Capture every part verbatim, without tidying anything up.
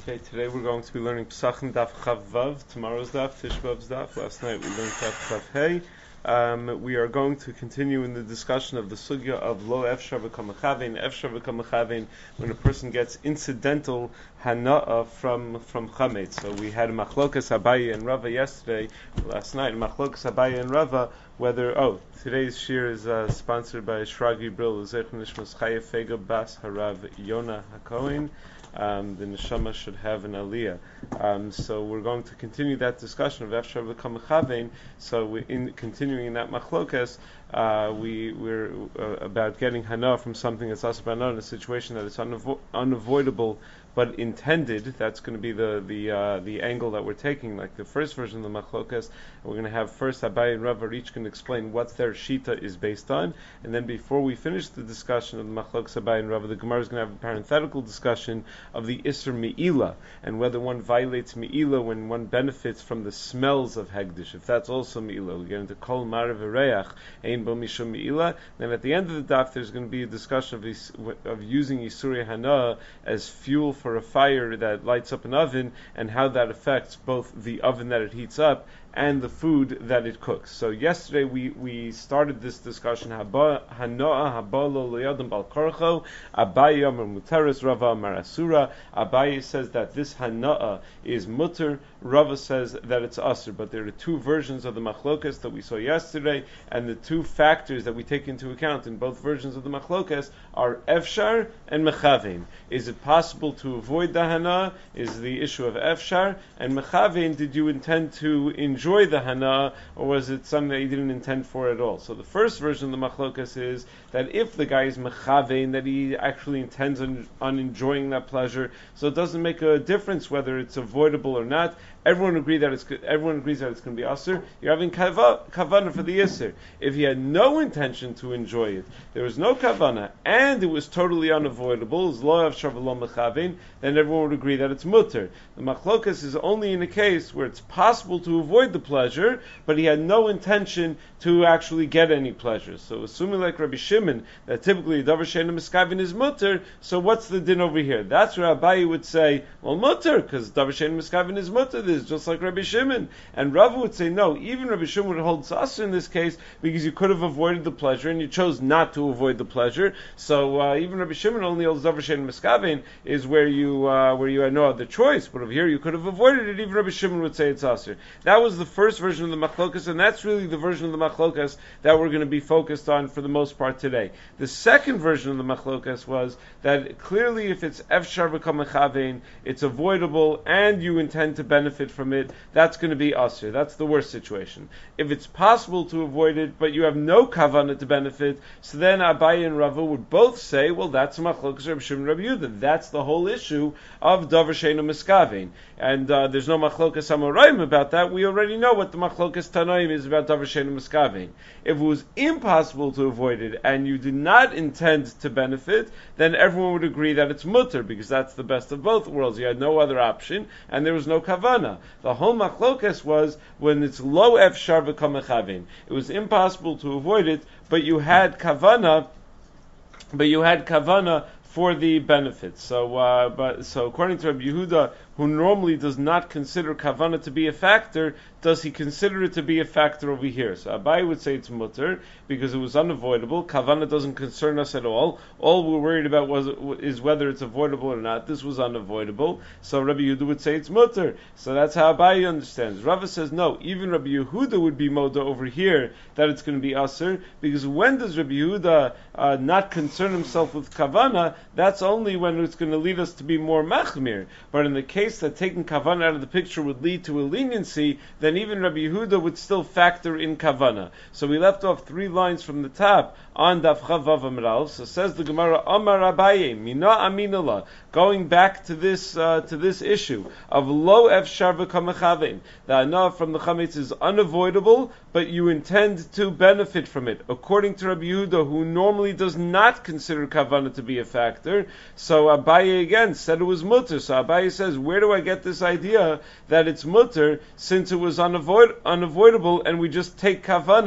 Okay, today we're going to be learning Pesachim Daf Chav Vav, tomorrow's Daf, Tishbav's Daf. Last night we learned Daf Chav Hey. Um, we are going to continue in the discussion of the sugya of Lo Efshar V'Kam Mechavein, Efshar V'Kam Mechavein, when a person gets incidental hana'ah from from chametz. So we had Machlokas Abaye and Rava yesterday, last night, Machlokas Abaye and Rava, whether, oh, today's shir is uh, sponsored by Shragi Brill, Zech Nishmas Chaya Fega Bas Harav Yona HaKohen. Um, the neshama should have an aliyah. Um, so we're going to continue that discussion of Efshar V'Kam Mechavein. So we, in continuing in that machlokas, uh, we we're uh, about getting hana from something that's asabana in a situation that is unavo- unavoidable but intended. That's going to be the the uh, the angle that we're taking, like the first version of the machlokas. We're going to have first Abaye and Rava each can explain what their shita is based on, and then before we finish the discussion of the machlokas Abaye and Rava, the Gemara is going to have a parenthetical discussion of the Isser Me'ila, and whether one violates Me'ila when one benefits from the smells of Hegdish. If that's also Me'ila, we get into Kol Marav Reach, Ein Bo Mishum Me'ila. Then at the end of the daf, there's going to be a discussion of, is, of using Yisurei Hana as fuel for a fire that lights up an oven, and how that affects both the oven that it heats up and the food that it cooks. So yesterday we, we started this discussion. Hanoah habalo le'adam bal korcho. Abaye amar muteres, Rava amar asura. Abaye says that this hanoah is mutter. Rava says that it's asur. But there are two versions of the machlokas that we saw yesterday, and the two factors that we take into account in both versions of the machlokas are efshar and mechavein. Is it possible to avoid the hana? Is the issue of efshar, and mechavein, did you intend to enjoy enjoy the hana, or was it something that you didn't intend for at all? So the first version of the machlokas is that if the guy is mechavein, that he actually intends on, on enjoying that pleasure, so it doesn't make a difference whether it's avoidable or not. Everyone agree that it's everyone agrees that it's going to be asur. You're having kavana for the isur. If he had no intention to enjoy it, there was no kavana, and it was totally unavoidable, then everyone would agree that it's mutter. The machlokas is only in a case where it's possible to avoid the pleasure, but he had no intention to actually get any pleasure. So assuming like Rabbi Shimon, that typically davar she'eino miskavin is mutter, so what's the din over here? That's where Abaye would say, well, mutter, because davar she'eino miskavin is mutter, this is just like Rabbi Shimon. And Rava would say, no, even Rabbi Shimon would hold asur in this case, because you could have avoided the pleasure, and you chose not to avoid the pleasure. So uh, even Rabbi Shimon only holds davar she'eino miskavin is where you uh, where you had no other choice, but over here you could have avoided it. Even Rabbi Shimon would say it's asur. That was the first version of the machlokas, and that's really the version of the machlokas that we're going to be focused on for the most part today. The second version of the machlokas was that clearly if it's efshar v'kam mechavein, it's avoidable and you intend to benefit from it, that's going to be asur. That's the worst situation. If it's possible to avoid it, but you have no kavanah to benefit, so then Abaye and Rava would both say, well, that's machlokas Rabbi Shimon Rabbi Yehuda. That's the whole issue of davar she'eino miskavin. And uh, there's no machlokas amoraim about that. We already know what the machlokas tanaim is about davar she'eino miskavin. If it was impossible to avoid it and you did not intend to benefit, then everyone would agree that it's mutter, because that's the best of both worlds. You had no other option, and there was no kavana. The whole machlokas was when it's lo efshar v'kam mechavein. It was impossible to avoid it, but you had kavana, but you had kavana for the benefits. So, uh, but so according to Rabbi Yehuda, who normally does not consider kavana to be a factor, does he consider it to be a factor over here? So Abaye would say it's mutter because it was unavoidable. Kavana doesn't concern us at all. All we're worried about was is whether it's avoidable or not. This was unavoidable. So Rabbi Yehuda would say it's mutter. So that's how Abaye understands. Rava says no. Even Rabbi Yehuda would be moda over here that it's going to be asur, because when does Rabbi Yehuda uh, not concern himself with kavana? That's only when it's going to lead us to be more machmir. But in the case that taking kavana out of the picture would lead to a leniency, then even Rabbi Yehuda would still factor in kavana. So we left off three lines from the top on Daf Chavav Amral. So says the Gemara, Amar Abaye, Mina Aminala, going back to this uh, to this issue of lo efshar v'kam mechavein. The hana from the chametz is unavoidable, but you intend to benefit from it. According to Rabbi Yehuda, who normally does not consider kavana to be a factor, so Abaye again said it was mutter. So Abaye says, where do I get this idea that it's mutter since it was unavoid- unavoidable and we just take kavana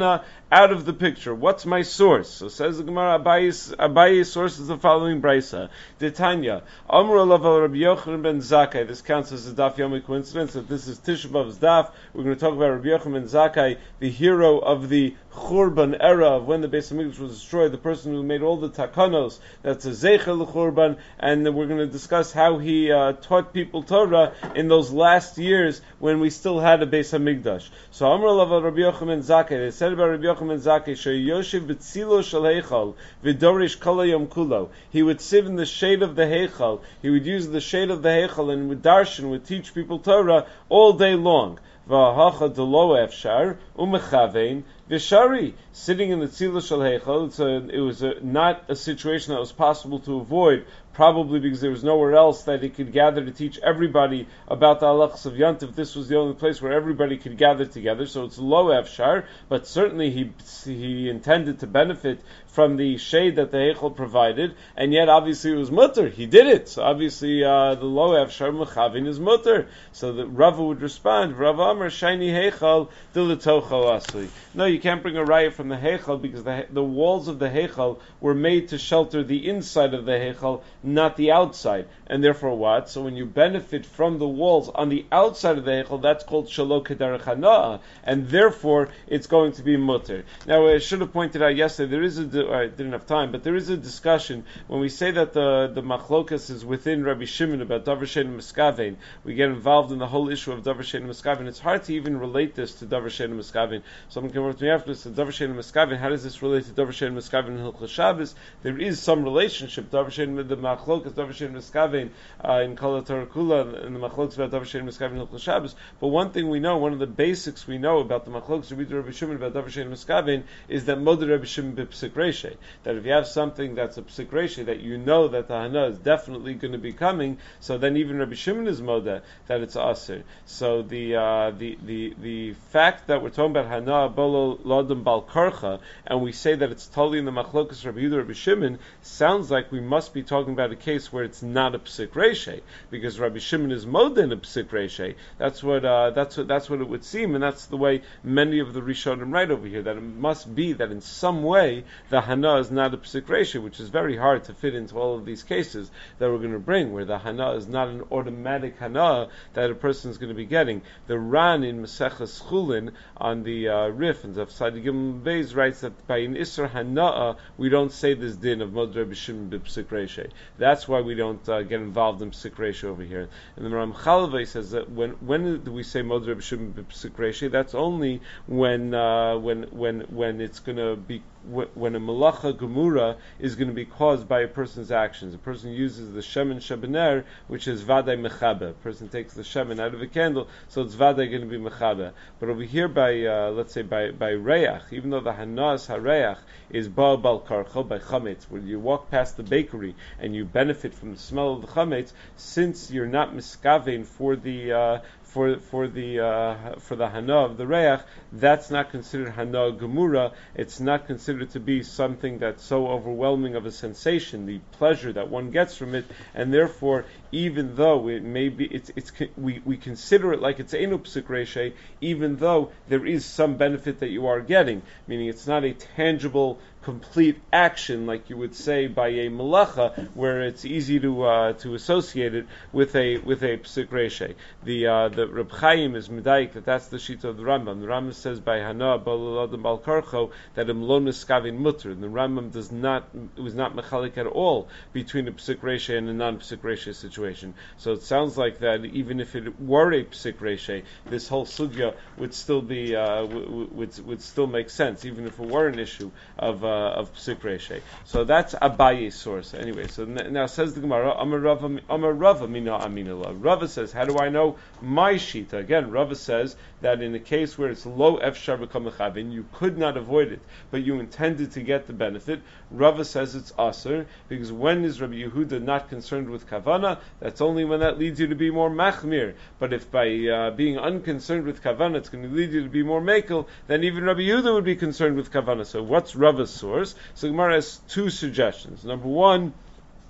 out of the picture. What's my source? So says the Gemara, Abaye's, Abaye's source is the following brisa. Tanya, Amr Alav Rabbi Yochanan ben Zakkai. This counts as a Daf Yomi coincidence that this is Tisha B'Av's Daf. We're going to talk about Rabbi Yochanan ben Zakkai, the hero of the Churban era of when the Beis Hamikdash was destroyed, the person who made all the takanos. That's a Zeicher l'Churban, and we're going to discuss how he uh, taught people Torah in those last years when we still had a Beis Hamikdash. So Amr Alav Rabbi Yochanan ben Zakkai. They said about Rabbi Yochanan ben Zakkai, Sheyoshiv b'tzilo shel heichal v'dorish kol hayom kulo. He would sit in the shade of the heichal. He would use the shade of the heichal and would darshan, would teach people Torah all day long. V'hacha delo efshar umechavein v'shari, sitting in the tzilo shel heichal. It's a, it was a, not a situation that was possible to avoid, probably because there was nowhere else that he could gather to teach everybody about the halachas of Yantiv. This was the only place where everybody could gather together, so it's lo efshar, but certainly he he intended to benefit from the shade that the heichal provided, and yet obviously it was mutter. He did it, so obviously uh, the lo efshar mechavin is mutter. So the Rava would respond, Rava Amar shiny heichal dilatocho asli. No, you can't bring a raya from the heichal because the the walls of the heichal were made to shelter the inside of the heichal, not the outside. And therefore what? So when you benefit from the walls on the outside of the heichal, that's called shelo kederech hana'ah, and therefore it's going to be mutter. Now I should have pointed out yesterday, there is a, I didn't have time, but there is a discussion when we say that the, the machlokas is within Rabbi Shimon about davar she'eino miskavein. We get involved in the whole issue of davar she'eino miskavein. It's hard to even relate this to davar she'eino miskavein. Someone can work with me after this, davar she'eino miskavein, how does this relate to davar she'eino miskavein in Hilchos Shabbos? There is some relationship, davar she'eino, the machlokas, davar she'eino miskavein uh, in Kol HaTorah Kula, and the machlokas about davar she'eino miskavein in Hilchos Shabbos. But one thing we know, one of the basics we know about the machlokas Rabbi Rabbi Shimon about davar she'eino miskavein is that moder Rabbi Shimon b'psik reishay, that if you have something that's a psik reishay, that you know that the hana is definitely going to be coming, so then even Rabbi Shimon is moder that it's aser. So the uh, the the the fact that we're talking about hana bolo lodem bal karcha, and we say that it's totally in the machlokas Rabbi Yehuda Rabbi Shimon, sounds like we must be talking about a case where it's not a psik reishay, because Rabbi Shimon is moder in a psik reishay. That's what uh, that's what that's what it would seem, and that's the way many of the Rishonim write over here, that it must be that in some way the hana is not a psik reishay, which is very hard to fit into all of these cases that we're going to bring, where the hana is not an automatic hana that a person is going to be getting. The Ran in Maseches Chulin on the uh, Rif and Zafsadi Gimel Beis writes that by an Isser Hana'a we don't say this din of Mod Rabbi Shimon b'psik reishay. That's why we don't uh, get involved in psik reishay over here. And the Ramchalvei says that when when do we say Mod Rabbi Shimon b'psik reishay? That's only when uh, when when when it's going to be when a malacha gemura is going to be caused by a person's actions. A person uses the shemen shebener, which is vaday mechabe. A person takes the shemen out of a candle, so it's vaday going to be mechabe. But over here by, uh, let's say by by reach, even though the hanas hareach is ba bal karcho by chametz, where you walk past the bakery and you benefit from the smell of the chametz, since you're not miskavein for the uh, for for the uh, for the hana of the reach, that's not considered hana gemura. It's not considered to be something that's so overwhelming of a sensation, the pleasure that one gets from it, and therefore, even though it may be, it's it's we, we consider it like it's einu psik reishay, even though there is some benefit that you are getting, meaning it's not a tangible, complete action like you would say by a malacha, where it's easy to uh, to associate it with a with a psik reishay. The uh, the Reb Chaim is medayik that that's the shita of the Rambam. The Rambam says by hana bal bal karcho that a mlon miskavin mutter. And the Rambam does not it was not mechalik at all between a psik reishay and a non psik reishay situation. So it sounds like that even if it were a psik reishay, this whole sugya would still be uh, w- would would still make sense, even if it were an issue of uh, of psik reishay. So that's Abaye's source. Anyway, so n- now says the Gemara, Amar Rava, Amar Rava mina aminala. Rava says, how do I know my shita? Again, Rava says that in a case where it's low efshar b'kol mechavin, you could not avoid it, but you intended to get the benefit. Rava says it's aser, because when is Rabbi Yehuda not concerned with kavana? That's only when that leads you to be more machmir. But if by uh, being unconcerned with kavana, it's going to lead you to be more mekel, then even Rabbi Yehuda would be concerned with kavana. So what's Rava's source? So Gemara has two suggestions. Number one,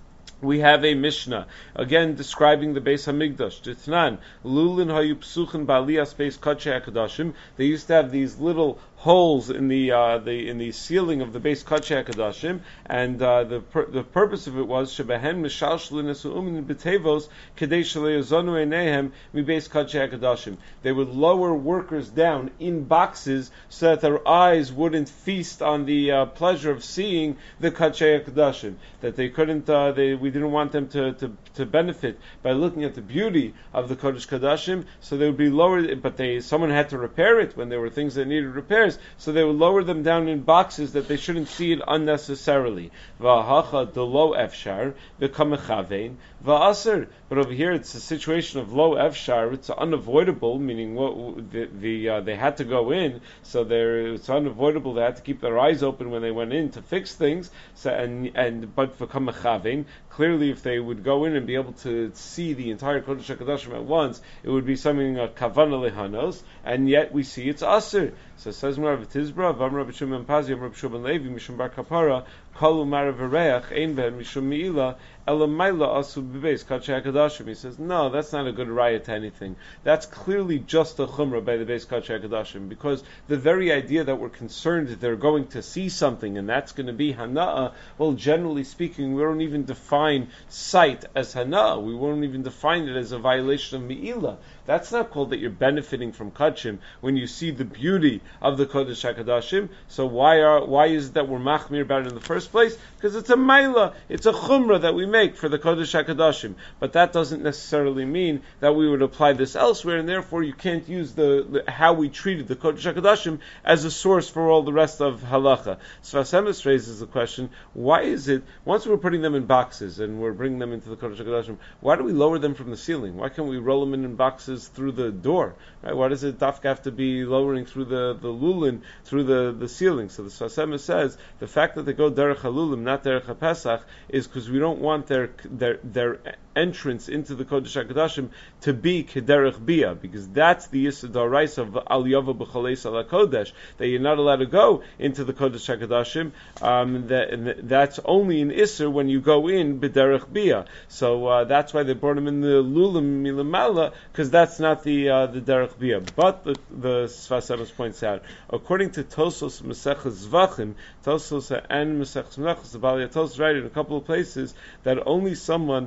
we have a Mishnah, again describing the Beis Hamikdash. Ditnan, Lulin hayu psuchen ba'aliyas Beis Kodshei HaKadoshim. They used to have these little holes in the uh, the in the ceiling of the Beis Kodshei HaKadoshim, and uh, the pur- the purpose of it was shebehen mishalshlin esu'umin b'tevos kedei sheleyazonu einehem mi Beis Kodshei HaKadoshim. They would lower workers down in boxes so that their eyes wouldn't feast on the uh, pleasure of seeing the Kodshei HaKadoshim. That they couldn't, uh, they we didn't want them to, to to benefit by looking at the beauty of the Kodesh Kodashim. So they would be lowered, but they someone had to repair it when there were things that needed repairs. So they would lower them down in boxes that they shouldn't see it unnecessarily. V'ahacha delo efshar v'kamechavein v'aser. But over here it's a situation of lo efshar. It's unavoidable, meaning what the, the uh, they had to go in, so it's unavoidable. They had to keep their eyes open when they went in to fix things. So and and but v'kamechavein. Clearly, if they would go in and be able to see the entire Kodesh HaKadoshim at once, it would be something a kavana lehanos, and yet we see it's aser. So it says Rav Tizbra, Vam Rav Shimon Pazi, Rav Shimon Levi, Mishum Bar Kapara, Kalu Marav Reach, Ein Ben Mishum Meila, Elamayla Asu B'Beis Kodshei HaKadoshim. He says, no, that's not a good raya to anything. That's clearly just a chumrah by the Beis Kodshei HaKadoshim, because the very idea that we're concerned that they're going to see something and that's going to be hana'ah, well, generally speaking, we don't even define sight as hana'ah. We won't even define it as a violation of me'ilah. That's not called that you're benefiting from Kodshim when you see the beauty of the Kodesh HaKadoshim. So why are why is it that we're machmir about it in the first place? Because it's a maila, it's a chumrah that we make for the Kodesh HaKadoshim. But that doesn't necessarily mean that we would apply this elsewhere, and therefore you can't use the, the how we treated the Kodesh HaKadoshim as a source for all the rest of halacha. Sfas Emes raises the question: why is it once we're putting them in boxes and we're bringing them into the Kodesh HaKadoshim, why do we lower them from the ceiling? Why can't we roll them in in boxes through the door? Right? Why does it dafka have to be lowering through the, the lulin, through the, the ceiling? So the Sfas Emes says the fact that they go derech halulim, not derech haPesach, is because we don't want their their their entrance into the Kodesh HaKadoshim to be kederech bia, because that's the Yisod Daraisa of Al Yava B'Chaleis Ala Kodesh, that you're not allowed to go into the Kodesh HaKadoshim. Um, that, and that's only an Isser when you go in b'derech bia. So uh, that's why they brought him in the lulim milamala, because that's not the uh, the derech bia. But the the Sfas Emes points out, according to Tosos Maseches Zvachim, Tosos and Maseches Menachos, the Baalei Tosos write in a couple of places that only someone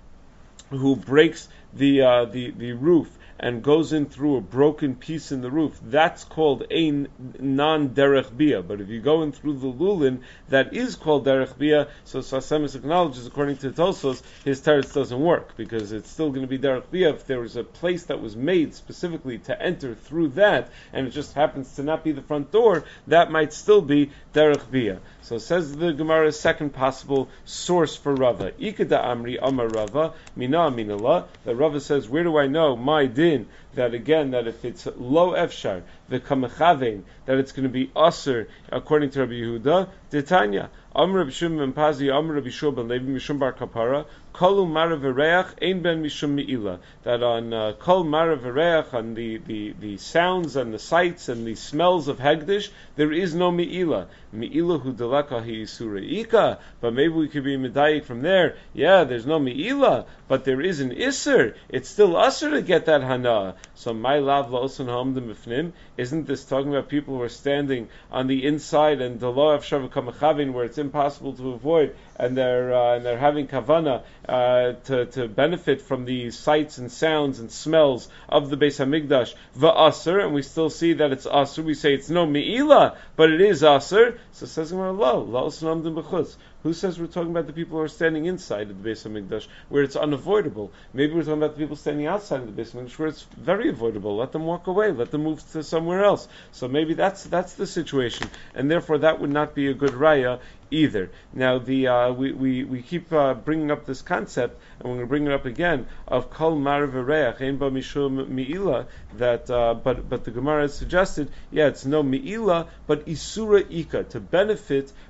who breaks the uh, the the roof and goes in through a broken piece in the roof, that's called a non-derech bia. But if you go in through the lulin, that is called derech bia. So Sfas Emes acknowledges, according to Tosos, his teretz doesn't work, because it's still going to be derech bia if there was a place that was made specifically to enter through that, and it just happens to not be the front door, that might still be derech bia. So says the Gemara's second possible source for Rava. Ikeda Amri Amar Rava, Mina Aminallah. That Rava says, where do I know my din? That again, that if it's lo efshar, the kamechavein, that it's going to be aser, according to Rabbi Yehuda, Titania. Amr Rabbi Shimon ben Pazi, Amr Rabbi Shua ben Levi, Mishum Bar Kapara, Kol Marav V'Reach, Ein Ben Mishum Me'ilah. That on uh, Kol Marav V'Reach, on the, the, the sounds and the sights and the smells of Hegdish, there is no Me'ilah. Me'ilah hu delaka hi Yisura Ika. But maybe we could be medayik from there. Yeah, there's no Me'ilah, but there is an Isser. It's still Asr to get that Hana. So my lav la'osan ha'omdim b'fnim. Isn't this talking about people who are standing on the inside and the law of Shavu Kamachavin, where it's impossible to avoid, and they're uh, and they're having kavana uh, to to benefit from the sights and sounds and smells of the Beis Hamikdash va'aser, and we still see that it's aser. We say it's no me'ilah, but it is aser. So it says lo la'osan ha'omdim b'chutz. Who says we're talking about the people who are standing inside of the Beis Hamikdash, where it's unavoidable? Maybe we're talking about the people standing outside of the Beis Hamikdash, where it's very avoidable. Let them walk away. Let them move to somewhere else. So maybe that's that's the situation, and therefore that would not be a good raya either. Now, the uh, we, we we keep uh, bringing up this concept, and we're going to bring it up again, of kol marav v'reach ein ba mishum me'ilah. That, uh, but but the Gemara has suggested, yeah, it's no me'ilah, but isura ika, to benefit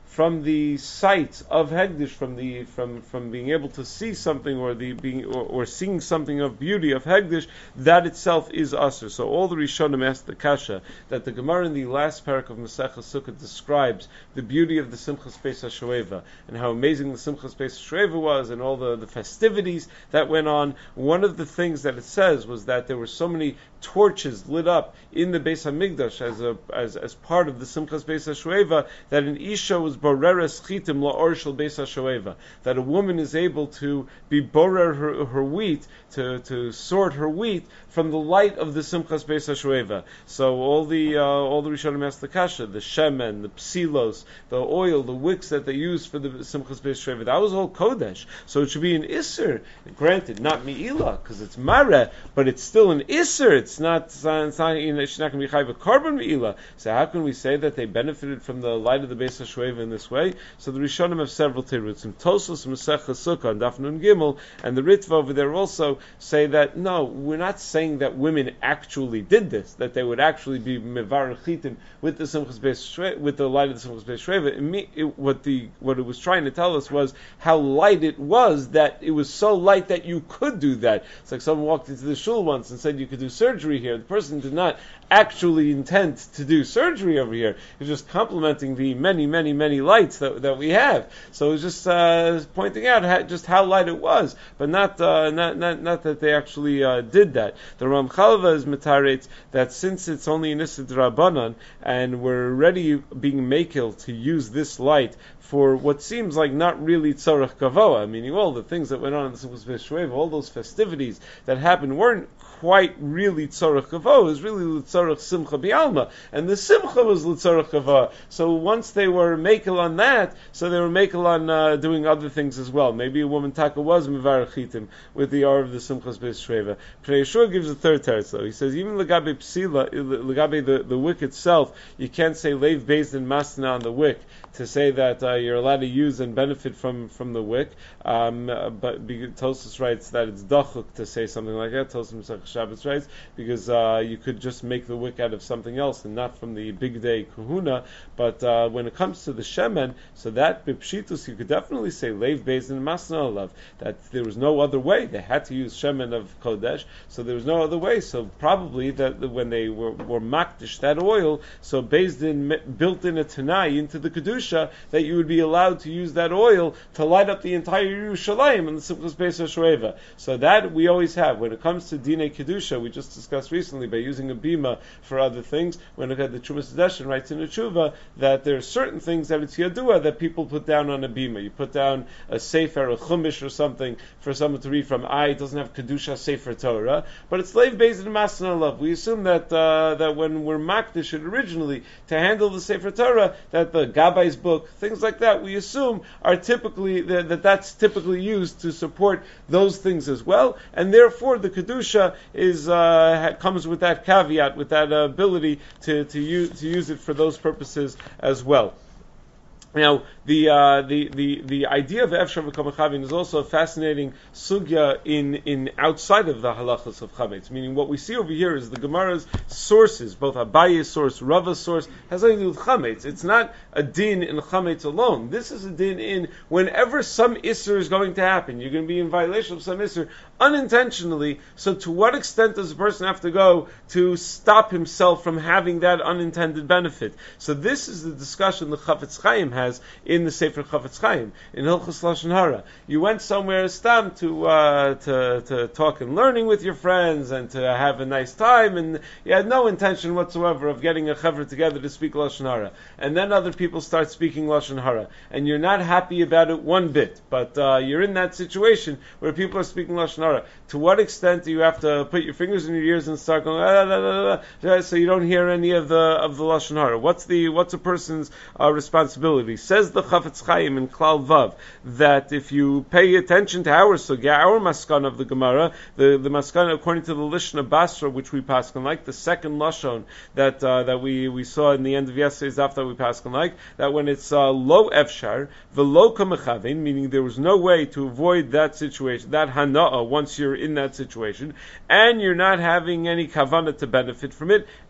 from the sight of Hegdish, from the from from being able to see something or the being or, or seeing something of beauty of Hegdish, that itself is Asr. So all the Rishonim asked the Kasha that the Gemara in the last parak of Masechah Sukkah describes the beauty of the Simchas Beis HaShoeva and how amazing the Simchas Beis HaShoeva was and all the, the festivities that went on. One of the things that it says was that there were so many torches lit up in the Beis HaMikdash as a as as part of the Simchas Beis HaShoeva that an Isha was boreres chitim la'or shel Beis HaShoeva, that a woman is able to be borer her, her wheat, to, to sort her wheat from the light of the Simchas Beis HaShoeva. So all the uh, all the Rishonim asked the Kasha, the shemen, the psilos, the oil, the wicks that they used for the Simchas Beis HaShoeva, that was all Kodesh. So it should be an Isser. Granted, not Mi'ilah, because it's Mareh, but it's still an Isser. It's not, it's not, it's not, it's not going to be Chayv a Korban Mi'ilah. So how can we say that they benefited from the light of the Beis HaShoeva in this way? So the Rishonim have several terutzim. Some Tosos, Masechah Sukkah, and Daf Nun Gimel, and the Ritva over there also say that, no, we're not saying that women actually did this, that they would actually be mevar chitim with the Simchas Beis HaShoeva, with the light of the Simchas Beis HaShoeva. What the what it was trying to tell us was how light it was, that it was so light that you could do that. It's like someone walked into the shul once and said you could do surgery here. The person did not actually intend to do surgery over here. He was just complimenting the many, many, many lights that that we have. So it was just uh, pointing out how, just how light it was, but not uh, not, not not that they actually uh, did that. The Ramchalva is metaretz that since it's only an Issa D'Rabbanan and we're already being makil to use this light for what seems like not really tzarech gavoa, meaning all the things that went on in the Simchas Beis HaShoeva, all those festivities that happened weren't quite really tzarech gavoa. It was really l'tzarech simcha bi'alma, and the simcha was l'tzarech gavoa. So once they were makel on that, so they were makel on uh, doing other things as well. Maybe a woman taka was mevarech chitim with the R of the Simchas Beis HaShoeva. Pnei Yeshua gives a third teretz though. He says even legabe psila, legabe the, the wick itself, you can't say leiv based in masna on the wick to say that uh, you're allowed to use and benefit from, from the wick. Um, uh, but Tosfos writes that it's dachuk to say something like that. Tosfos Shabbos writes because uh, you could just make the wick out of something else and not from the big day kahuna. But uh, when it comes to the shemen, so that bipshitus you could definitely say leiv based in masna alav, that there was no other way. They had to use shemen of kodesh, so there was no other way. So probably that when they were, were makdish that oil, so based in built in a tanai into the kedusha, that you would be allowed to use that oil to light up the entire Yerushalayim in the Simchas Beis HaShoeva. So that we always have. When it comes to Dinei Kedusha, we just discussed recently by using a bima for other things. When it had the Trumas Hadeshin writes in the Tshuva that there are certain things that it's Yadua that people put down on a bima. You put down a Sefer, a Chumash or something for someone to read from. I it doesn't have Kedusha Sefer Torah, but it's slave based in Masna Love. We assume that uh, that when we're makdish it originally to handle the Sefer Torah, that the Gabai's book, things like that, we assume are typically that, that that's typically used to support those things as well, and therefore the kedusha is uh, comes with that caveat, with that uh, ability to to use to use it for those purposes as well. Now, the uh, the the the idea of Efshar v'Kol Mechavin is also a fascinating sugya in in outside of the halachas of chametz. Meaning, what we see over here is the Gemara's sources, both Abaye's source, Rava's source, has nothing to do with chametz. It's not a din in chametz alone. This is a din in whenever some isser is going to happen. You're going to be in violation of some isser unintentionally. So, to what extent does a person have to go to stop himself from having that unintended benefit? So, this is the discussion the Chafetz Chaim has in the Sefer Chafetz Chaim in Hilchos Lashon Hara. You went somewhere stam to uh, to to talk and learning with your friends and to have a nice time, and you had no intention whatsoever of getting a chaver together to speak Lashon Hara. And then other people start speaking Lashon Hara, and you're not happy about it one bit. But uh, you're in that situation where people are speaking Lashon Hara. To what extent do you have to put your fingers in your ears and start going ah, da, da, da, da, so you don't hear any of the of the Lashon Hara? What's the what's a person's uh, responsibility? Says the Chafetz Chaim in Klal Vav that if you pay attention to our sugya, our maskan of the Gemara, the the maskan according to the Lishna Basra, which we paskan like, the second lashon that uh, that we, we saw in the end of yesterday's daf that we paskan like, that when it's uh, lo efshar v'lo kamechavin, meaning there was no way to avoid that situation, that hana'ah, once you're in that situation, and you're not having any kavanah to benefit from it,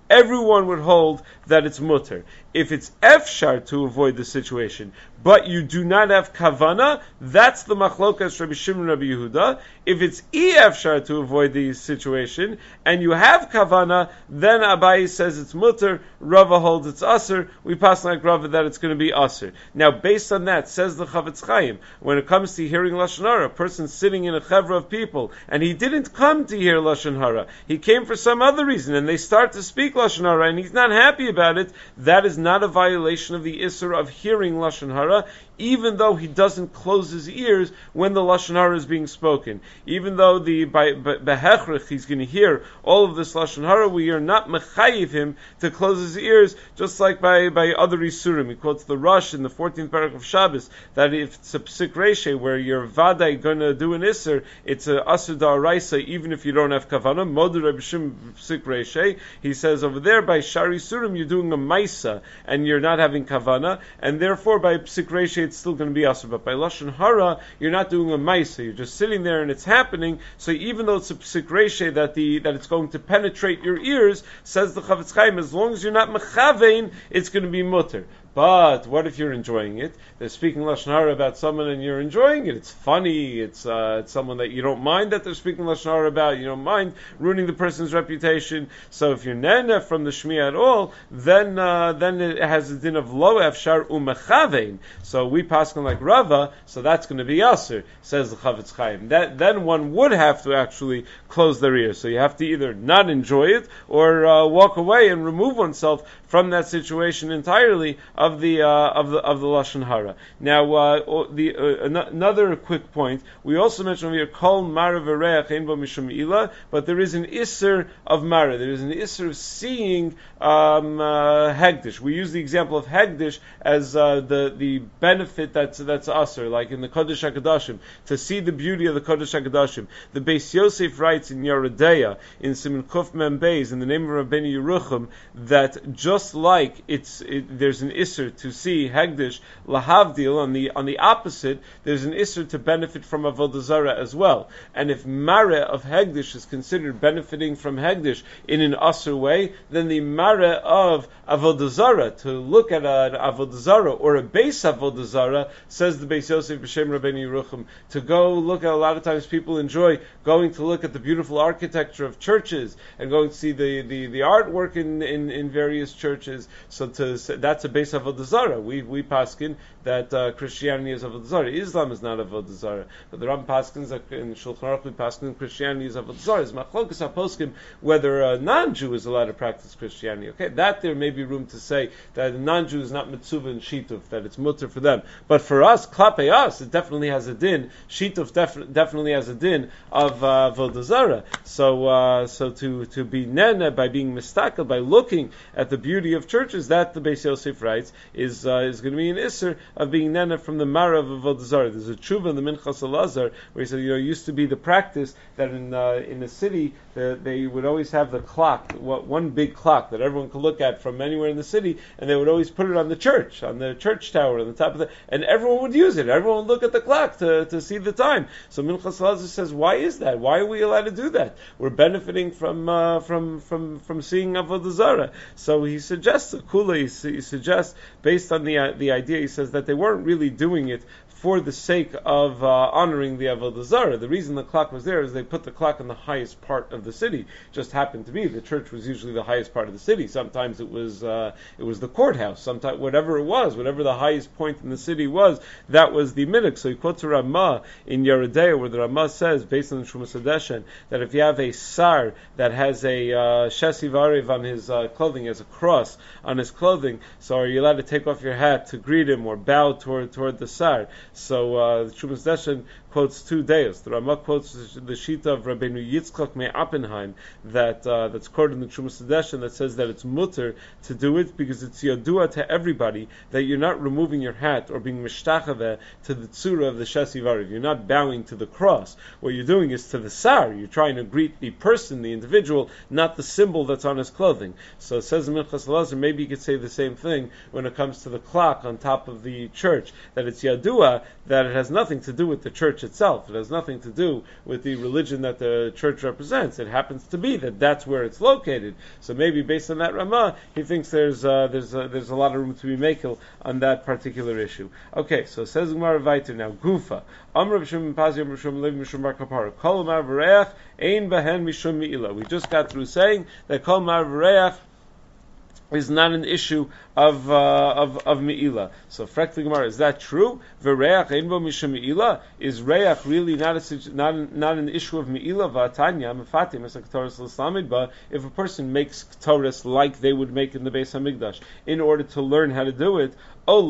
everyone would hold that it's mutter. If it's efshar to avoid the situation, but you do not have kavana, that's the machlokas Rabbi Shimon Rabbi Yehuda. If it's efshar to avoid the situation, and you have kavana, then Abaye says it's mutter, Rava holds it's aser. We pass like Rava that it's going to be aser. Now, based on that, says the Chavetz Chaim, when it comes to hearing Lashon Hara, a person sitting in a chevra of people, and he didn't come to hear Lashon Hara, he came for some other reason, and they start to speak Lashon Hara, and he's not happy about it, that is not a violation of the Isser of hearing Lashon Hara, even though he doesn't close his ears when the Lashon Hara is being spoken. Even though the by behechrich he's going to hear all of this Lashon Hara, we are not mechayiv him to close his ears, just like by, by other Isurim. He quotes the Rush in the fourteenth parak of Shabbos, that if it's a psik reshe, where you're vadai going to do an Isser, it's a asur da'araisa, even if you don't have kavanah. Modu Rabbi Shimon psik reshe, he says over there, by shari Isurim, you're doing a maisa, and you're not having kavanah, and therefore by psik reshe, it's still going to be asur. But by Lashon Hara, you're not doing a maisa. You're just sitting there and it's happening. So even though it's a psik reshe that the that it's going to penetrate your ears, says the Chavetz Chaim, as long as you're not mechavein, it's going to be mutter. But what if you're enjoying it? They're speaking Lashon Hara about someone and you're enjoying it. It's funny. It's, uh, it's someone that you don't mind that they're speaking Lashon Hara about. You don't mind ruining the person's reputation. So if you're nene from the Shmiya at all, then uh, then it has a din of lo efshar umechavein. So we pass on like Rava, so that's going to be aser, says the Chavetz Chaim. That, then one would have to actually close their ears. So you have to either not enjoy it or uh, walk away and remove oneself from that situation entirely of the uh, of the of the Lashon Hara. Now, uh, the uh, an- another quick point. We also mentioned over here kol mara v'reach ein bo mishum ila, but there is an isser of mara. There is an isser of seeing um, uh, hegdish. We use the example of hegdish as uh, the the benefit that's that's aser, like in the Kodesh HaKadoshim, to see the beauty of the Kodesh HaKadoshim. The Beis Yosef writes in Yeridea in Siman Kuf Mem Beis in the name of Rabbeinu Yerucham that just like it's it, there's an isser to see hegdish lahavdil, on the on the opposite, there's an isser to benefit from avodah zarah as well. And if mara of hegdish is considered benefiting from hegdish in an asur way, then the mara of avodah zarah, to look at an avodah zarah or a base avodah zarah, says the Beis Yosef b'shem Rabbeinu Yerucham, to go look at, a lot of times people enjoy going to look at the beautiful architecture of churches and going to see the, the, the artwork in, in, in various churches. So to that's a base avodah zarah. We we paskin that uh, Christianity is avodah zarah. Islam is not avodah zarah. But the Ram paskins in Shulchan Aruch we paskin Christianity is avodah zarah. It's machlokas haposkim whether a non-Jew is allowed to practice Christianity. Okay, that there may be room to say that a non-Jew is not mitzvah and shituf, that it's mutter for them. But for us, klape us, it definitely has a din. Shituf def- definitely has a din of uh, avodah zarah. So uh, so to to be nene by being mistakel, by looking at the beauty of churches, that the Beis Yosef writes is uh, is going to be an isser of being nene from the mara of avodah zarah. There's a tshuva in the Minchas Elazar where he said, you know, it used to be the practice that in uh, in the city the, they would always have the clock, what, one big clock that everyone could look at from anywhere in the city, and they would always put it on the church, on the church tower, on the top of the, and everyone would use it. Everyone would look at the clock to, to see the time. So Minchas Elazar says, why is that? Why are we allowed to do that? We're benefiting from uh, from from from seeing avodah zarah. So he suggests a kula. He, he suggests, based on the uh, the idea, he says that they weren't really doing it for the sake of uh, honoring the avodah zarah. The reason the clock was there is they put the clock in the highest part of the city. It just happened to be the church was usually the highest part of the city. Sometimes it was uh, it was the courthouse. Sometimes whatever it was, whatever the highest point in the city was, that was the minhag. So he quotes a Ramah in Yeridea where the Ramah says, based on the Trumas Hadeshen, that if you have a sar that has a uh, shesi varev on his uh, clothing, has a cross on his clothing, so are you allowed to take off your hat to greet him or bow toward toward the sar? So uh, the Trumas Hadeshen quotes two deos. The Ramah quotes the Shita of Rabbeinu Yitzchak me Oppenheim that uh, that's quoted in the Trumas Hadeshen that says that it's mutter to do it because it's yadua to everybody that you're not removing your hat or being mishtachaveh to the tzura of the shesi varev. You're not bowing to the cross. What you're doing is to the sar. You're trying to greet the person, the individual, not the symbol that's on his clothing. So it says in Minchas Elazar, maybe you could say the same thing when it comes to the clock on top of the church, that it's yadua, that it has nothing to do with the church church itself. It has nothing to do with the religion that the church represents. It happens to be that that's where it's located. So maybe based on that Ramah, he thinks there's uh, there's uh, there's a lot of room to be makel on that particular issue. Okay, so it says Gemara Vayter now. Gufa. Amr b'Shum Pazi Amr b'Shum Levi b'Shum Bar Kapara. Kol Mar V'Reach Ein Behen Mishum Mi'ila. We just got through saying that Kol Mar V'Reach is not an issue of uh, of of meila. So, frek the Gemara, is that true? V'reach ein bo mishum meila. Is reach really not a not not an issue of meila? V'atanya mefatim as a k'toras l'slamid. But if a person makes k'toras like they would make in the Beis Hamikdash in order to learn how to do it, or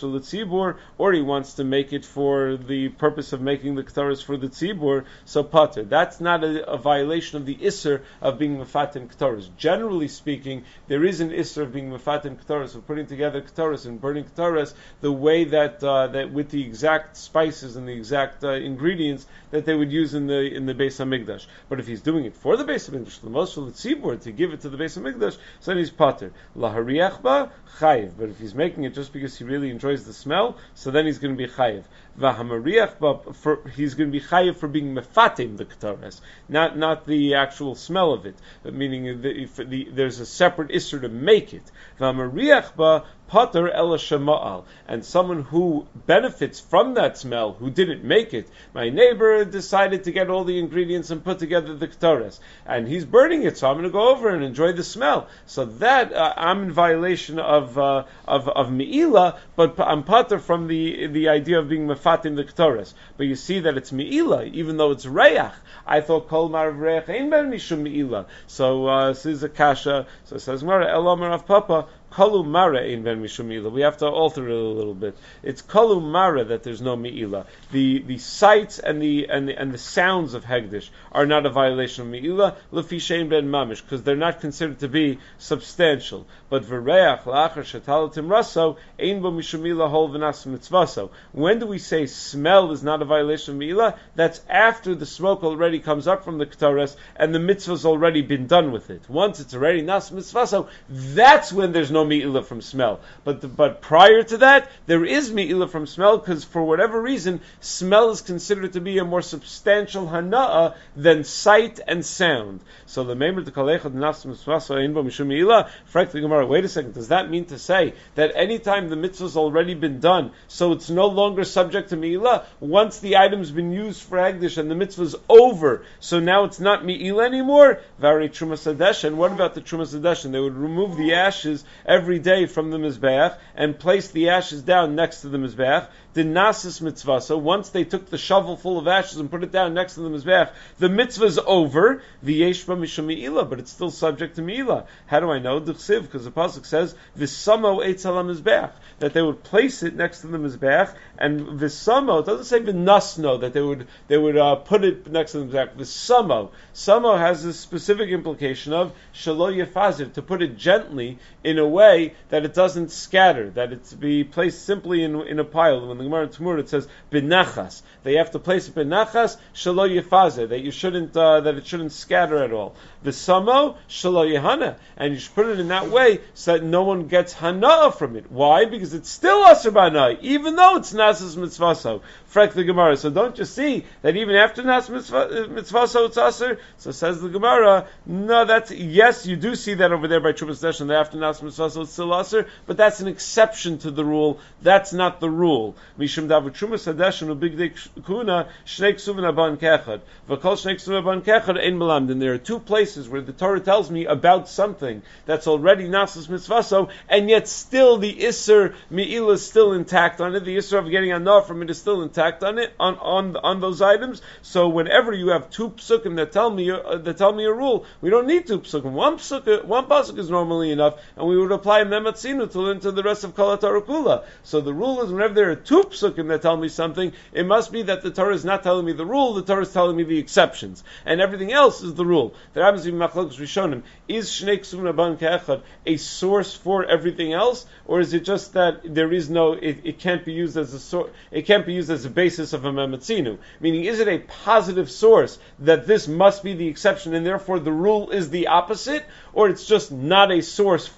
he wants to make it for the purpose of making the k'toras for the tzibur, so pater. That's not a, a violation of the isser of being mefatim k'toras. Generally speaking, there is an isser of being mefatim k'toras, of putting together k'toras and burning k'toras the way that uh, that with the exact spices and the exact uh, ingredients that they would use in the in the Beis Hamikdash. But if he's doing it for the Beis Hamikdash, the most for the tzibur, to give it to the Beis Hamikdash, so then he's pater. Lahariach ba chayiv. But if he's making it just because he really enjoys the smell, so then he's going to be chayiv. V'hamariach ba, for he's going to be chayiv for being mefatim the k'toras, not not the actual smell of it, but meaning the, the, there's a separate isser to make it. V'hamariach ba pater ela shema'al, and someone who benefits from that smell, who didn't make it. My neighbor decided to get all the ingredients and put together the k'toras, and he's burning it, so I'm going to go over and enjoy the smell. So that uh, I'm in violation of uh, of of meila, but I'm pater from the the idea of being mefatim the k'toras. But you see that it's meila, even though it's reach. I thought kol marav reich ein ben mishum meila. So uh, this is a kasha. So it says Mara Elomer of Papa. Kalu mara ein ben mishum meila. We have to alter it a little bit. It's kalu mara that there's no meila. The the sights and the and the, and the sounds of hegdish are not a violation of meila. Lefi shein ben mamish, because they're not considered to be substantial. But v'reach la'achar shetalatim raso ein bo mishum meila hol v'nas mitzvaso. When do we say smell is not a violation of meila? That's after the smoke already comes up from the k'toras and the mitzvah's already been done with it. Once it's already nas mitzvaso, that's when there's no me'ilah from smell. But the, but prior to that, there is me'ilah from smell, because for whatever reason, smell is considered to be a more substantial hana'ah than sight and sound. So the member to kalechad nas mitzvaso ein bo mishum me'ilah. Frankly, Gemara, wait a second. Does that mean to say that any time the mitzvah's already been done, so it's no longer subject to me'ilah? Once the item's been used for hagdish and the mitzvah's over, so now it's not me'ilah anymore? Vari trumas hadesh. And what about the trumas hadesh? They would remove the ashes every day from the mizbeach and place the ashes down next to the mizbeach. The nasis mitzvah. So once they took the shovel full of ashes and put it down next to the mizbeach, the mitzvah is over. The yeshba mishum me'ilah, but it's still subject to me'ilah. How do I know? D'chsiv, because the pasuk says v'samo eitz ala mizbeach, that they would place it next to the mizbeach, and v'samo, it doesn't say v'nasno, that they would they would uh, put it next to the mizbeach. V'samo, samo has this specific implication of shelo yefazir, to put it gently in a way that it doesn't scatter, that it's be placed simply in in a pile. When the Gemara in Tamur it says binachas, they have to place it binachas shelo yefazer, that you shouldn't uh, that it shouldn't scatter at all. The samo shelo yehana, and you should put it in that way so that no one gets hana'ah from it. Why? Because it's still aser b'hana'ah, even though it's nasas mitzvaso. Frek the Gemara. So don't you see that even after nas mitzvaso it's aser? So says the Gemara, no, that's yes, you do see that over there by Trumas Hadesh, and after nas mitzvaso it's still aser, but that's an exception to the rule. That's not the rule. Mishum davu Trumas Hadesh and ubigdei kuna shnei ksuvin aban kechad v'kol shnei ksuvin aban kechad ein melamd. And there are two places where the Torah tells me about something that's already nasas mitzvaso, and yet still the isser me'ilah is still intact on it. The isser of getting anah from it is still intact on it, on on on those items. So whenever you have two psukim that tell me uh, that tell me a rule, we don't need two psukim. One psuk, one pasuk is normally enough, and we would apply mematzinu to learn to the rest of kol Torah kula. So the rule is whenever there are two psukim that tell me something, it must be that the Torah is not telling me the rule, the Torah is telling me the exceptions, and everything else is the rule. There happens to be machlokes rishonim. Is shnei ksuvim aban ke'echad a source for everything else, or is it just that there is no, it, it can't be used as a source, it can't be used as a basis of a mematzinu? Meaning, is it a positive source that this must be the exception and therefore the rule is the opposite, or it's just not a source for the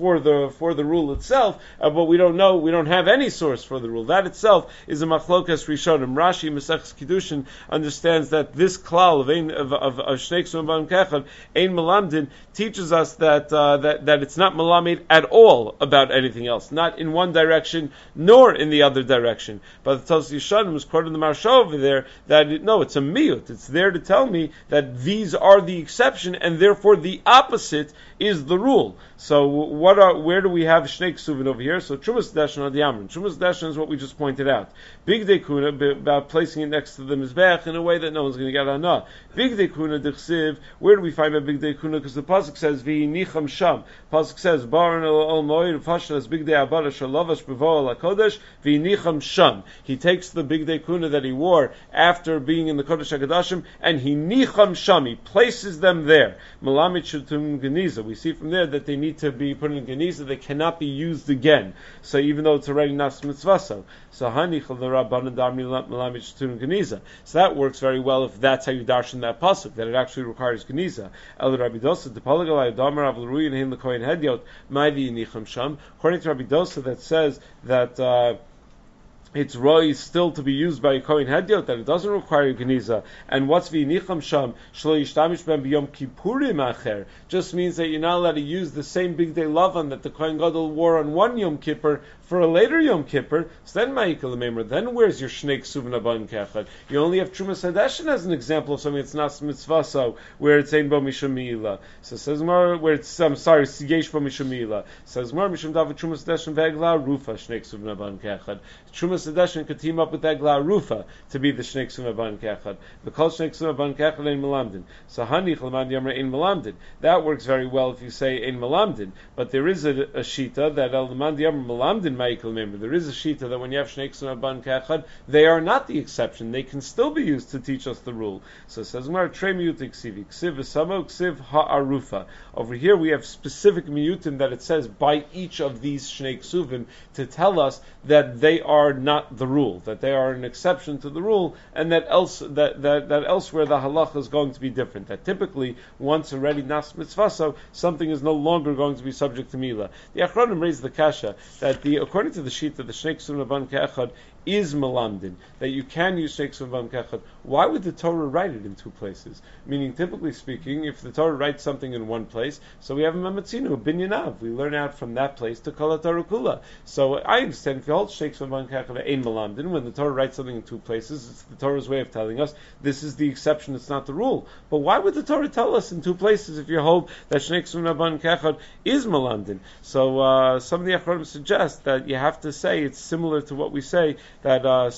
the for the rule itself, uh, but we don't know, we don't have any source for the rule. That itself is a machlokas rishonim. Rashi Maseches Kiddushin understands that this klal of ein of of, of shnei ksuvim b'am kechad ein melamdin teaches us that uh, that that it's not melamed at all about anything else, not in one direction nor in the other direction. But the Tos Yishanim was quoted in the Maharsha over there that it, no, it's a miyut. It's there to tell me that these are the exception, and therefore the opposite is the rule. So what are, where do we have Shnei Ksuvin over here? So Trumas Deshan Ad Yamrin. Trumas Deshan is what we just pointed out. Big Dekuna, about placing it next to the Mizbech in a way that no one's going to get Hana. Big Dekuna Dechsiv, where do we find that Big Dekuna? Because the Pasuk says, Vi Nicham Sham. Pasuk says, Baran El Moed, Fashlas Big De Abara Shalavash Bevo Al HaKodesh, Vi Nicham Sham. He takes the Big Dekuna that he wore after being in the Kodesh HaKodashim, and he Nicham Sham. He places them there. Malamit Shutum Geniza. We see from there that they need to be put in Geniza. They cannot be used again. So even though it's already Nas Mitzvah. So Hanichal the Rabbanan Damri Malamit Shutum Geniza. So that works very well if that's how you darshan that pasuk, that it actually requires Geniza. El Rabbi Dosa, the Palagalai Damar Avluruyin Him the Kohen Hedyot, Maidi Nicham Sham. According to Rabbi Dosa, that says that uh, it's roi still to be used by a Kohen Hedyot, that it doesn't require Geniza. And what's v'inicham sham shlo yishtamish ben b'yom kippurim acher just means that you're not allowed to use the same big day lavan that the Kohen Gadol wore on one Yom Kippur for a later Yom Kippur. So then ma'ikal l'meimer, then where's your shnei ksuvin aban kechad? You only have Trumas Hadeshin as an example of something that's nas mitzvah, so where it's ein bo mishum mi'ila. So says more where it's I'm sorry yesh bo mishum mi'ila. Says more mishum david Trumas Hadeshin ve'egla rufa shnei ksuvin aban kechad. Trumas Hadeshin could team up with egla rufa to be the shnei ksuvin aban kechad. The kol shnei ksuvin aban kechad ein melamdin. So hanich l'man yamra ein melamdin. That works very well if you say ein melamdin. But there is a, a shita that el l'man yamra melamdin. There is a shita that when you have shnei ksuvim aban kechad, they are not the exception. They can still be used to teach us the rule. So it says, Trei miyutik ksivi, ksiv v'samo, ksiv ha'arufa. Over here we have specific miyutim that it says by each of these shnei ksuvim to tell us that they are not the rule, that they are an exception to the rule, and that else that, that, that elsewhere the halacha is going to be different. That typically, once already nas mitzvah, so something is no longer going to be subject to milah. The Achronim raised the kasha that the according to the sheet that the shnei ksuvim aban kechad is melamdin, that you can use shnei ksuvim aban kechad. Why would the Torah write it in two places? Meaning, typically speaking, if the Torah writes something in one place, so we have a mematzinu, a binyanav. We learn out from that place to kol Torah kula. So I understand if you hold shnei ksuvim aban kechad ein melamdin, when the Torah writes something in two places, it's the Torah's way of telling us this is the exception, it's not the rule. But why would the Torah tell us in two places if you hold that shnei ksuvim aban kechad is melamdin? So uh, some of the Achronim suggest that you have to say it's similar to what we say that uh,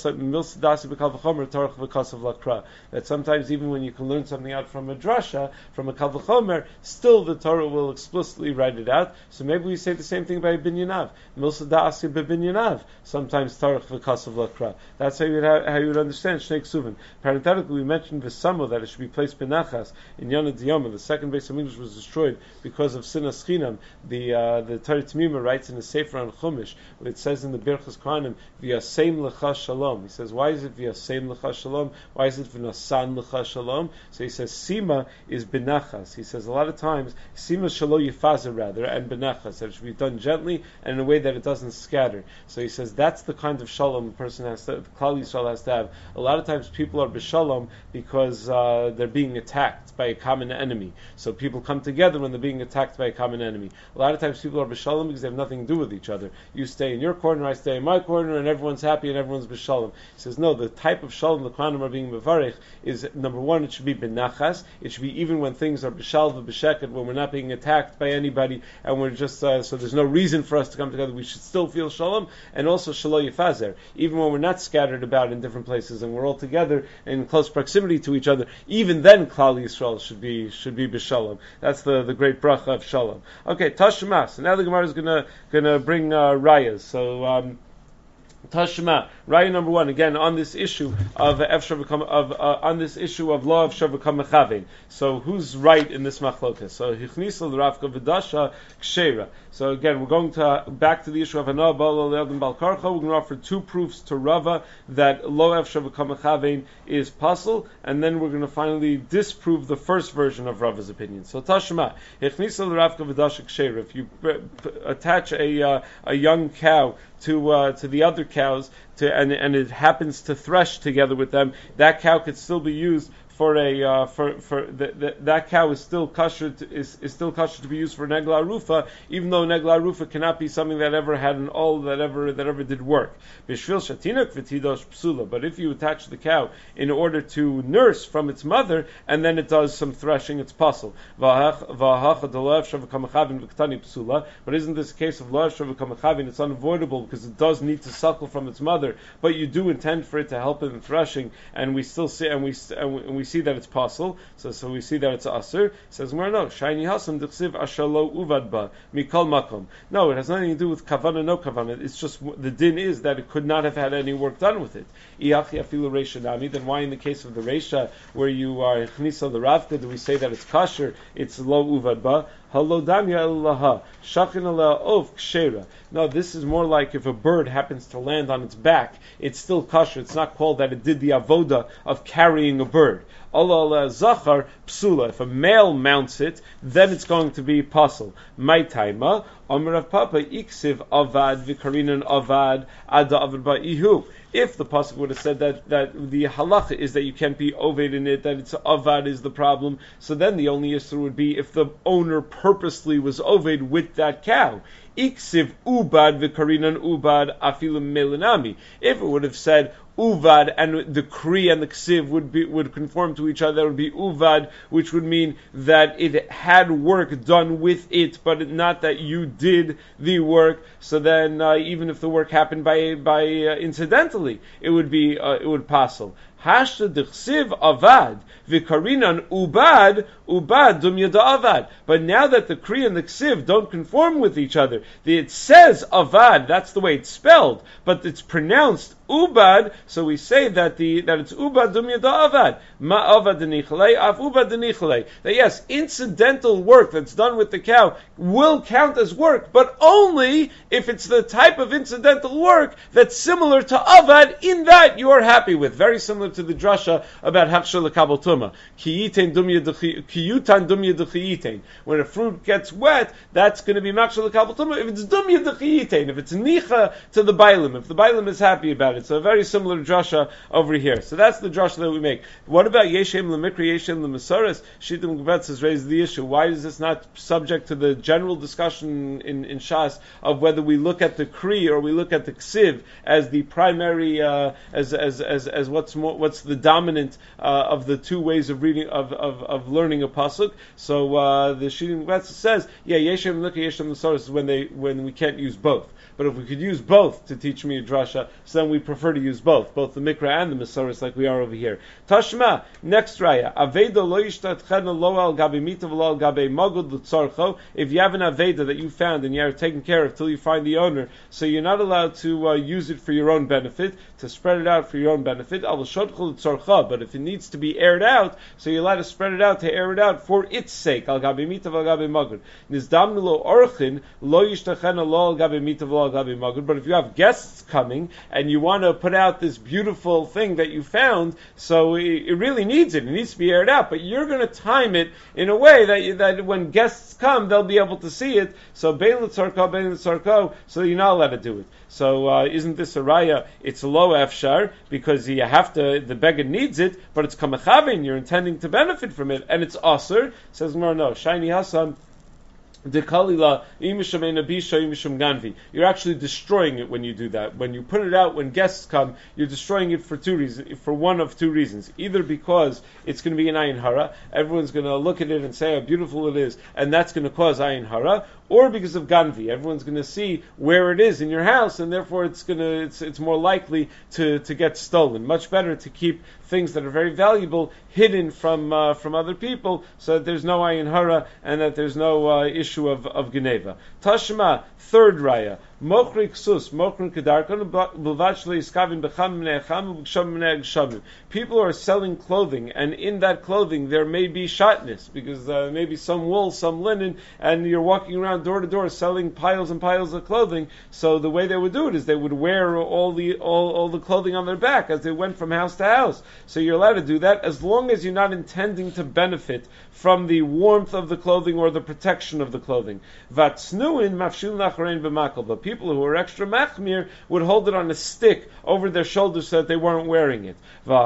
that sometimes even when you can learn something out from a drasha, from a kal v'chomer, still the Torah will explicitly write it out. So maybe we say the same thing by binyanav. Sometimes tarach v'kasav lakra. That's how you would have, how you would understand shnei ksuvim. Parenthetically, we mentioned v'samo that it should be placed benachas in Yonah Diyoma. The second base of English was destroyed because of sinas chinam. The uh, the Torah T'mima writes in the Sefer on Chumash, where it says in the Birchas Kohanim, v'yaseim lecha shalom. He says, why is it v'yaseim lecha shalom? Why is it v'nasan lecha shalom? So he says, sima is benachas. He says a lot of times, sima shalo yifazer rather, and benachas, that it should be done gently and in a way that it doesn't scatter. So he says that's the kind of shalom a person has to, the Klal Yisrael has to have. A lot of times people are b'shalom because uh, they're being attacked by a common enemy. So people come together when they're being attacked by a common enemy. A lot of times people are b'shalom because they have nothing to do with each other. You stay in your corner, I stay in my corner, and everyone's happy and everyone's b'shalom. He says, no, the type of shalom the Kohanim are being mevarich is, number one, it should be benachas. It should be even when things are b'shalva, b'sheket, when we're not being attacked by anybody, and we're just, uh, so there's no reason for us to come together, we should still feel shalom, and also shalo yifazer. Even when we're not scattered about in different places, and we're all together in close proximity to each other, even then Klal Yisrael should be, should be b'shalom. That's the, the great bracha of shalom. Okay, Tashmas. Now the Gemara is gonna, gonna bring, uh, rayas. So, um, Tashma, raya number one, again on this issue of Efshar v'kam of uh, on this issue of law of Efshar v'kam mechavein. So who's right in this machlokas? So hichnisa l'Ravka v'dasha kshera. So again, we're going to back to the issue of Hana Bal Le'adam Bal Karcha. We're going to offer two proofs to Rava that lo Efshar v'kam mechavein is pasul, and then we're going to finally disprove the first version of Rava's opinion. So Tashma, hichnisa l'Ravka v'dasha kshera. If you p- p- attach a uh, a young cow to uh, to the other cows, to and and it happens to thresh together with them, that cow could still be used for a uh, for for the, the, that cow is still kosher to, is is still kosher to be used for negla rufa, even though negla rufa cannot be something that ever had an ol that ever that ever did work. Bishvil shatinok v'tidosh psula. But if you attach the cow in order to nurse from its mother and then it does some threshing, it's pasul. But isn't this a case of loev shavukam? It's unavoidable because it does need to suckle from its mother, but you do intend for it to help in threshing, and we still see and we and we, and we see that it's possible. So, so we see that it's aser. Says more no. Shiny hasam d'chsiv ashalo uvad ba mikol makom. No, it has nothing to do with kavana, no kavana. It's just the din is that it could not have had any work done with it. Iachi afilu reisha nami. Then why in the case of the reisha where you are chnisa the ravka do we say that it's kosher? It's lo uvad ba. Halo damya elaha shachin ala of kshera. No, this is more like if a bird happens to land on its back, it's still kosher. It's not called that it did the avoda of carrying a bird. Allah zachar psula. If a male mounts it, then it's going to be pasul. My taima Amar Rav Papa iksiv avad v'karinan avad ada avad ba'ihu. If the pasuk would have said that, that the halacha is that you can't be oved in it, that it's avad is the problem, so then the only issue would be if the owner purposely was oved with that cow. Iksiv ubad v'karinan ubad afilim melinami. If it would have said uvad and the kri and the ksiv would be would conform to each other, that would be uvad, which would mean that it had work done with it, but not that you did the work. So then, uh, even if the work happened by by uh, incidentally, it would be uh, it would passel. Hashta d'chsiv avad v'karinan ubad ubad dum yada avad. But now that the kri and the ksiv don't conform with each other, it says avad. That's the way it's spelled, but it's pronounced ubad. So we say that the that it's ubad dum yada avad. Ma avad denichalei av ubad denichalei. That yes, incidental work that's done with the cow will count as work, but only if it's the type of incidental work that's similar to avad. In that you are happy with. Very similar to the drasha about hafshar lekabel tuma. Kiyiten dumya kiyutan dumya dechiyiten. When a fruit gets wet, that's going to be makshar lekabel tuma. If it's dumya dechiyiten, if it's nicha to the bailim, if the bailim is happy about it. So a very similar drasha over here. So that's the drasha that we make. What about yeshem lemikri yeshem lemasoras? Shittim Gvetz has raised the issue. Why is this not subject to the general discussion in, in Shas of whether we look at the kri or we look at the ksiv as the primary, uh, as as as as what's more what's the dominant uh, of the two ways of reading of of, of learning a pasuk? So uh, the Shittim Gvetz says, yeah, yeshem lemikri yeshem lemasoras is when they when we can't use both. But if we could use both to teach me a drasha, so then we prefer to use both, both the mikra and the masoros, like we are over here. Tashma, next raya. Aveda lo yishtatchena lo al gabe mitav lo al gabe magud l'tzarcho. If you have an aveda that you found and you are taken care of till you find the owner, so you're not allowed to uh, use it for your own benefit, to spread it out for your own benefit. Al shodcho l'tzarcha. But if it needs to be aired out, so you're allowed to spread it out, to air it out for its sake. Al gabe mitav al gabe magud. Nizdamnu lo orchin lo yishtatchena lo al gabe mitav lo. But if you have guests coming and you want to put out this beautiful thing that you found, so it, it really needs it. It needs to be aired out. But you're going to time it in a way that you, that when guests come, they'll be able to see it. So bein l'tzarko, bein l'tzarko, so you're not allowed to do it. So uh, isn't this a raya? It's a lo efshar because you have to. The beggar needs it, but it's kamachavin. You're intending to benefit from it, and it's aser. Says more no. Shiny Hassan. You're actually destroying it when you do that. When you put it out, when guests come, you're destroying it for two reasons. For one of two reasons: either because it's going to be an ayin hara, everyone's going to look at it and say how beautiful it is, and that's going to cause ayin hara, or because of ganvi, everyone's going to see where it is in your house, and therefore it's going to it's it's more likely to to get stolen. Much better to keep things that are very valuable hidden from uh, from other people, so that there's no ayin hara and that there's no uh, issue of of geneva. Tashma, third raya. Mochri ksus, mochri kedarkon, b'lvad shlo yiskavin b'cham b'nei acham, b'gsham b'nei gshamim. People are selling clothing, and in that clothing there may be shatnez, because uh, maybe some wool, some linen, and you're walking around door to door selling piles and piles of clothing. So the way they would do it is they would wear all the all, all the clothing on their back as they went from house to house. So you're allowed to do that as long as you're not intending to benefit from the warmth of the clothing or the protection of the clothing. Vatsnuin mafshil nachrein b'makal. But people who are extra machmir would hold it on a stick over their shoulders so that they weren't wearing it.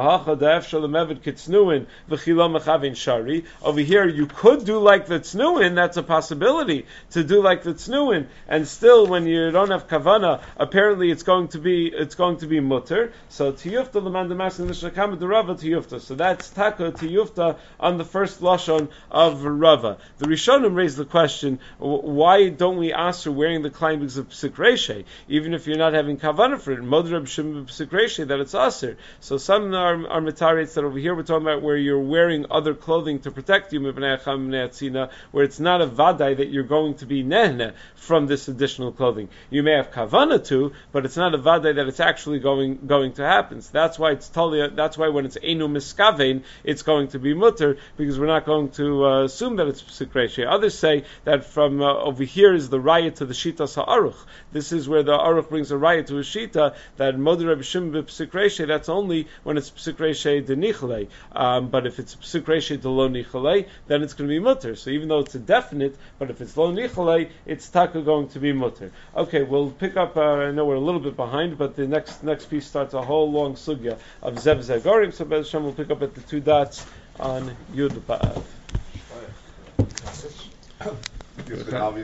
Over here, you could do like the tznuin. That's a possibility to do like the tznuin, and still, when you don't have kavana, apparently it's going to be it's going to be mutter. So tiyufta l'mandamas in the shakam the Rava tiyufta. So that's taka tiyufta on the first lashon of Rava. The Rishonim raised the question: why don't we ask for wearing the climbings of psik reshe, even if you're not having kavana for it? Modrab shem psik reshe that it's aser. So some are, are mitarates that over here we're talking about where you're wearing other clothing to protect you, where it's not a vadai that you're going to be nehne from this additional clothing. You may have kavana too, but it's not a vadai that it's actually going going to happen. So that's why it's totally. That's why when it's enu miskavein, it's going to be mutter, because we're not going to uh, assume that it's psik reshe. Others say that from uh, over here is the raya to the shita sa'aruch. This is where the aruch brings a raya to a shita that moder Reb Shimon b'psik reshe. That's only when it's psik reshe de nichle. Um, but if it's psik reshe de lo nichle, then it's going to be mutter. So even though it's a definite, but if it's lo nichle, it's taka going to be mutter. Okay, we'll pick up. Uh, I know we're a little bit behind, but the next next piece starts a whole long sugya of zev zegorim. So Bez Hashem will pick up at the two dots on Yud Ba'av.